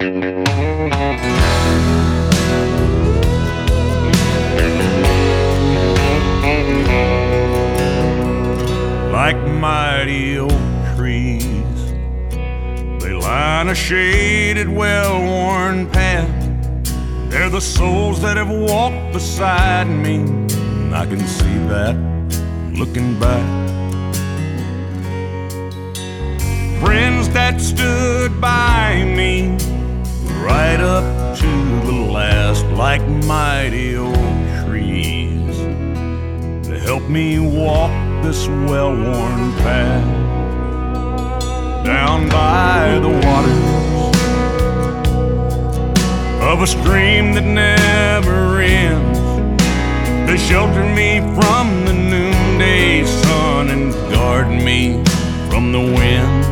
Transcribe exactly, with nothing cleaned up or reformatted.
Like mighty oak trees, they line a shaded, well-worn path. They're the souls that have walked beside me, and I can see that looking back. Friends that stood by me right up to the last, like mighty oak trees, to help me walk this well-worn path. Down by the waters of a stream that never ends, they shelter me from the noonday sun and guard me from the wind.